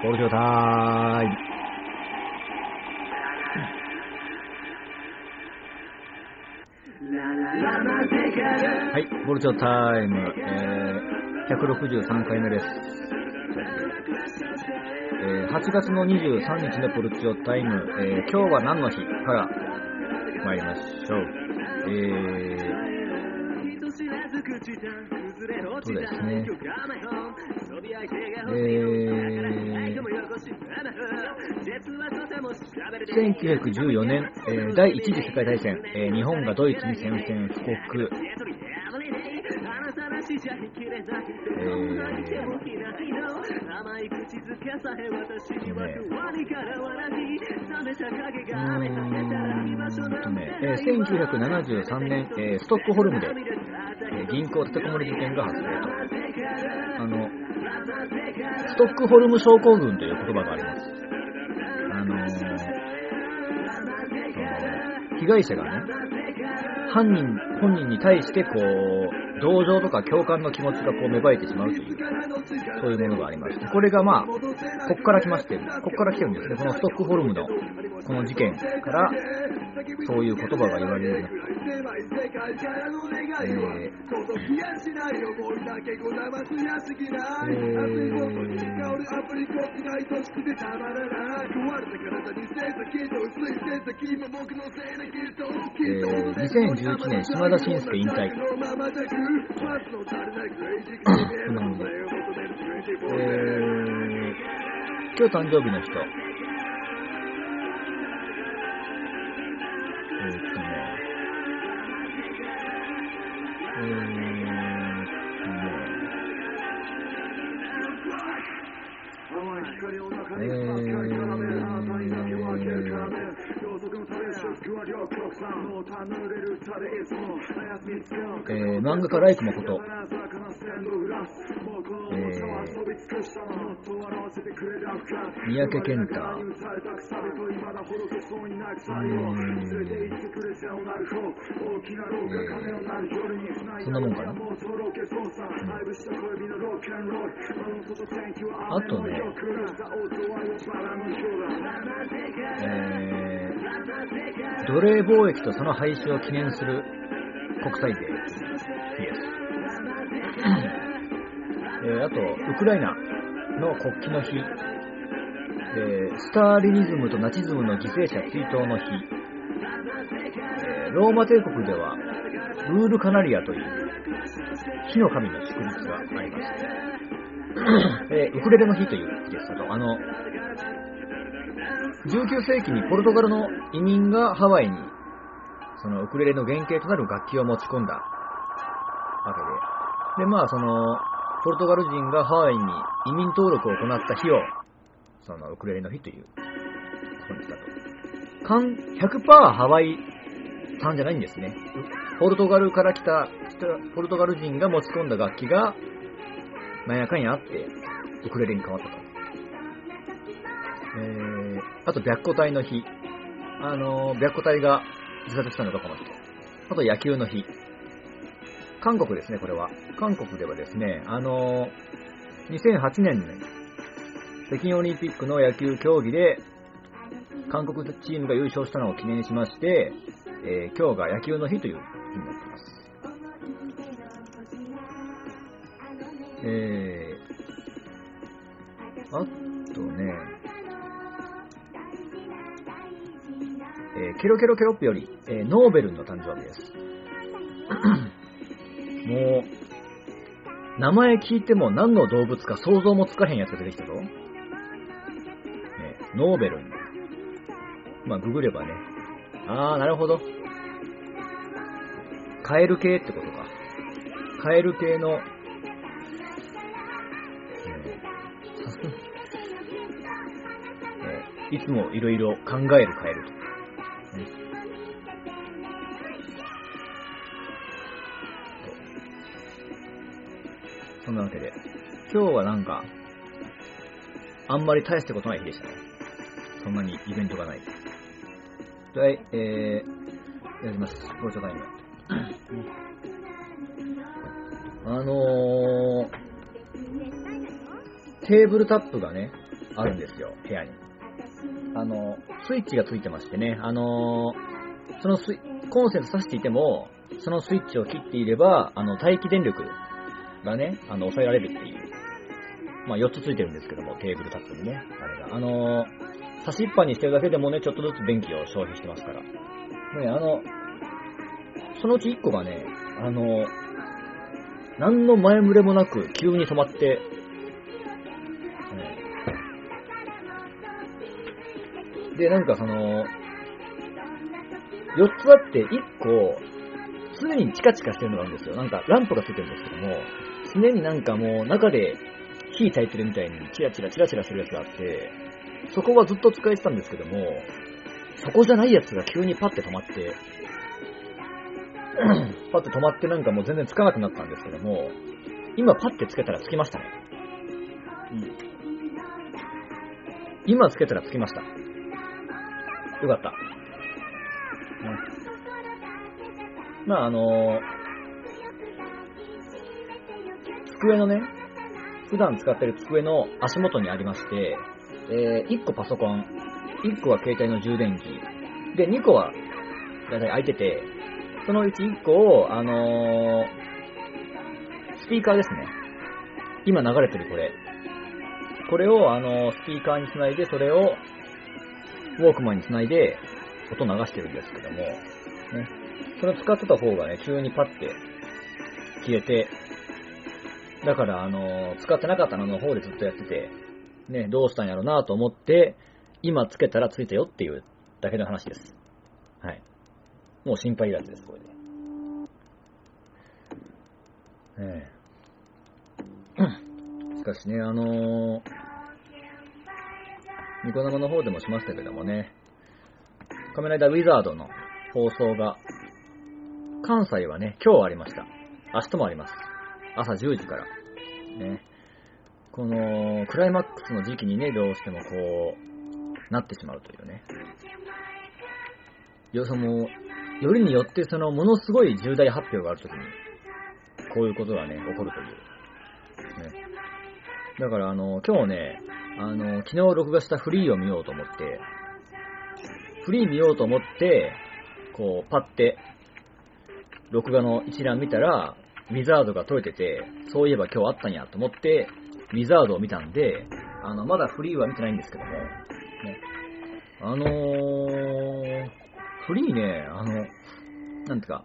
ボルジョタイム。はい、ボルジョタイム、163回目です。8月の23日のボルジョタイム、今日は何の日から参りましょう。そうですね。1914年、第一次世界大戦、日本がドイツに宣戦布告。1973年、ストックホルムで、銀行立てこもり事件が発生と。ストックホルム症候群という言葉があります。被害者がね、本人に対してこう同情とか共感の気持ちがこう芽生えてしまうという、そういうものがありまして、これがまあここから来てるんですね。このストックホルムのこの事件からそういう言葉が言われるようになった。2011年島田紳介引退。今日誕生日の人、漫画家ライクマこと、三宅健太、そんなもんかな。あとね、奴隷貿易とその廃止を記念する国際デーです。あとウクライナの国旗の日、スターリニズムとナチズムの犠牲者追悼の日、ローマ帝国ではルールカナリアという火の神の祝日があります。ウクレレの日という日です。あと19世紀にポルトガルの移民がハワイにそのウクレレの原型となる楽器を持ち込んだわけで、まあそのポルトガル人がハワイに移民登録を行った日をそのウクレレの日ということにしたと。100% ハワイ産じゃないんですね。ポルトガルから来たポルトガル人が持ち込んだ楽器がなんやかんやあってウクレレに変わったと。あと白虎隊の日、白虎隊が自殺したのがこの人。あと野球の日。韓国ですね、これは。韓国ではですね、2008年に北京オリンピックの野球競技で韓国チームが優勝したのを記念しまして、今日が野球の日という日になっています。あとね、ケロケロケロップより、ノーベルの誕生日です。もう名前聞いても何の動物か想像もつかへんやつが出てきたぞ。ノーベル。まあググればね。なるほど。カエル系ってことか。カエル系の、いつもいろいろ考えるカエルと。そんなわけで、今日はなんかあんまり大したことない日でしたね。そんなにイベントがない。はい、やります。ボルジョタイム。テーブルタップがね、 あるんですよ、部屋に。スイッチがついてましてね、そのコンセント挿していても、そのスイッチを切っていれば、待機電力がね、抑えられるっていう。まあ、4つついてるんですけども、テーブルタップにね、あれが。差しっぱにしてるだけでもね、ちょっとずつ電気を消費してますから。ね、そのうち1個がね、何の前触れもなく急に止まって、で、なんか4つあって、1個、常にチカチカしてるのがあるんですよ。なんか、ランプがついてるんですけども、常になんかもう、中で火焚いてるみたいに、チラチラチラチラするやつがあって、そこはずっと使えてたんですけども、そこじゃないやつが急にパッて止まって、パッて止まってなんかもう全然つかなくなったんですけども、今パッてつけたらつきましたね。今つけたらつきました。よかった。まあ机のね、普段使ってる机の足元にありまして、1個パソコン、1個は携帯の充電器、で、2個はだいたい空いてて、そのうち1個を、スピーカーですね。今流れてるこれ。これを、スピーカーにつないで、それを、ウォークマンにつないで、音流してるんですけども、ね。それを使ってた方がね、急にパッて消えて、だから、使ってなかったのの方でずっとやってて、ね、どうしたんやろうなと思って、今つけたらついたよっていうだけの話です。はい。もう心配いらずです、これで。しかしね、ニコ生の方でもしましたけどもね、仮面ライダーウィザードの放送が、関西はね、今日ありました。明日もあります。朝10時から。ね。この、クライマックスの時期にね、どうしてもこう、なってしまうというね。よりによってものすごい重大発表があるときに、こういうことがね、起こるという。ね。だから今日ね、昨日録画したフリーを見ようと思って、こう、パッて、録画の一覧見たら、ウィザードが撮れてて、そういえば今日あったんやと思って、ウィザードを見たんで、まだフリーは見てないんですけども、ね。フリーね、なんていうか、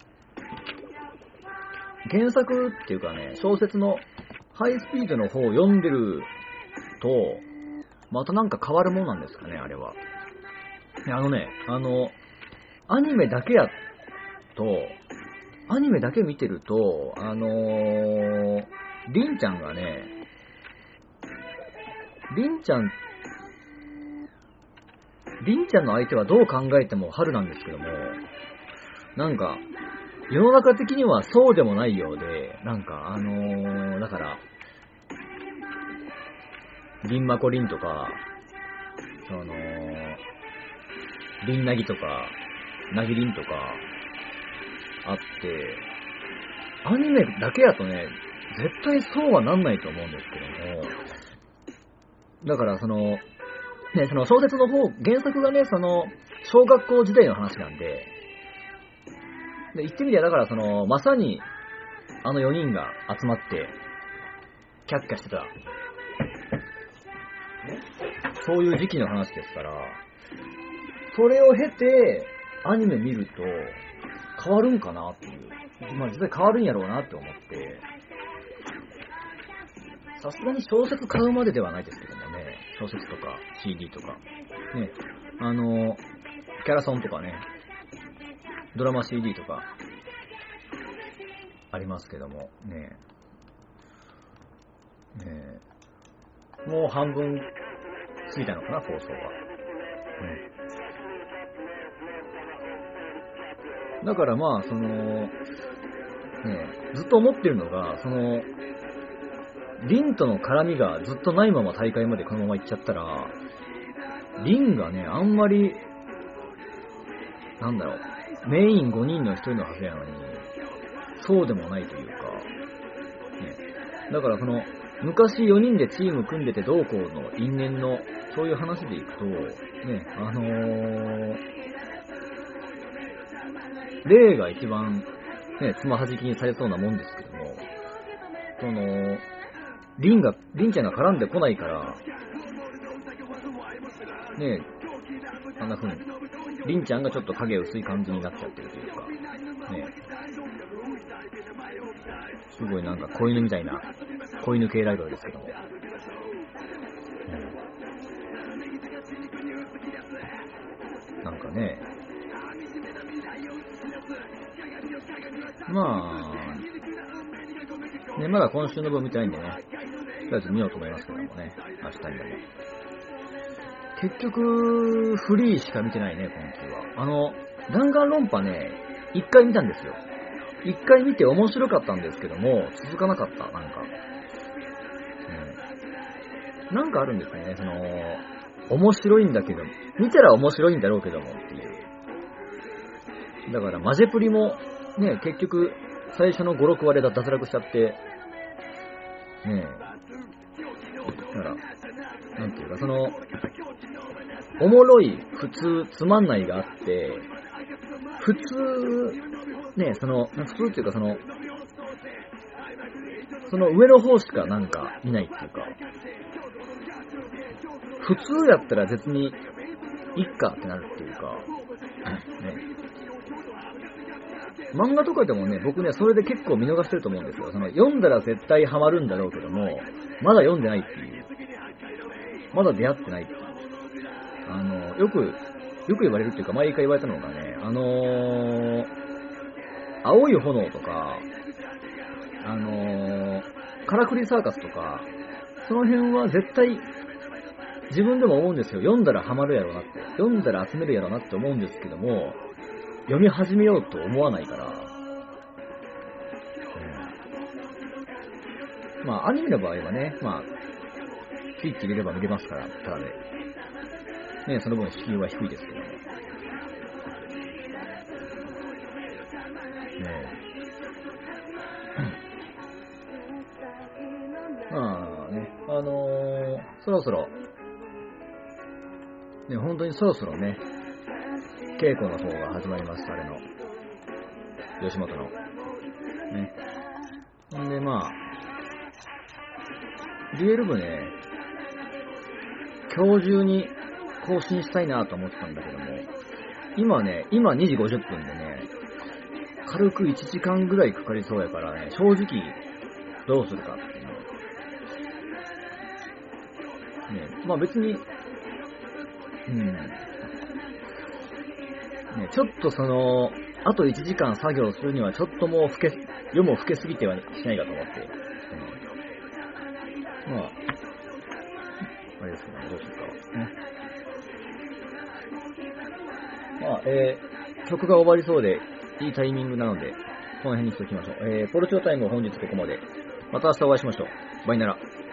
原作っていうかね、小説のハイスピードの方を読んでると、またなんか変わるもんなんですかね、あれは。アニメだけ見てると、りんちゃんがね、りんちゃんの相手はどう考えても春なんですけども、なんか、世の中的にはそうでもないようで、なんか、だから、りんまこりんとか、りんなぎとか、なぎりんとか、あって、アニメだけやとね、絶対そうはなんないと思うんですけども、だからその小説の方、原作がね、小学校時代の話なんで、言ってみりゃ、だからまさに、4人が集まって、キャッキャしてた、そういう時期の話ですから、それを経て、アニメ見ると、変わるんかなっていう。まあ実際変わるんやろうなって思って、さすがに小説買うまでではないですけどもね、小説とか CD とか、ね、キャラソンとかね、ドラマ CD とか、ありますけども、ね、もう半分過ぎたのかな、放送は。だからまあ、ずっと思ってるのが、リンとの絡みがずっとないまま大会までこのまま行っちゃったら、リンがね、あんまり、メイン5人の1人のはずやのに、そうでもないというか、ね、だから昔4人でチーム組んでてどうこうの因縁の、そういう話でいくと、ね、例が一番、ね、つまはじきにされそうなもんですけども、リンちゃんが絡んでこないから、ね、あんな風に、リンちゃんがちょっと影薄い感じになっちゃってるというか、ね、すごいなんか子犬みたいな、子犬系ライバルですけども、なんかね、まあ、ね、まだ今週の分見てないんでね、とりあえず見ようと思いますけどもね、明日にでも。結局、フリーしか見てないね、今期は。弾丸論破ね、一回見たんですよ。一回見て面白かったんですけども、続かなかった、なんか。なんかあるんですね、面白いんだけど、見たら面白いんだろうけどもっていう。だから、マジェプリも、ね、結局、最初の5、6割で脱落しちゃって、ねだから、なんていうか、おもろい、普通、つまんないがあって、普通、ね、普通っていうかその上の方しかなんか見ないっていうか、普通やったら別に、いっかってなるっていうか、ね。漫画とかでもね、僕ね、それで結構見逃してると思うんですよ。読んだら絶対ハマるんだろうけども、まだ読んでないっていう。まだ出会ってないっていう。よく言われるっていうか、毎回言われたのがね、青い炎とか、カラクリサーカスとか、その辺は絶対、自分でも思うんですよ。読んだらハマるやろなって。読んだら集めるやろなって思うんですけども、読み始めようと思わないから、まあ、アニメの場合はね、まあ、スイッチ入れれば見れますから、ただね。ね、その分敷居は低いですけども。まあね、そろそろ、ね、本当にそろそろね、稽古の方が始まります、あれの。吉本の。ね。んで、まあ、DL 部ね、今日中に更新したいなと思ってたんだけども、今2時50分でね、軽く1時間ぐらいかかりそうやからね、正直、どうするかっていうの。ね、まあ別に、ね、ちょっとあと1時間作業するにはちょっともう夜も更けすぎてはしないかと思って。まあ、あれですけど、どうするかは。まあ、曲が終わりそうで、いいタイミングなので、この辺にしておきましょう。ポルチョタイムは本日ここまで。また明日お会いしましょう。バイナラ。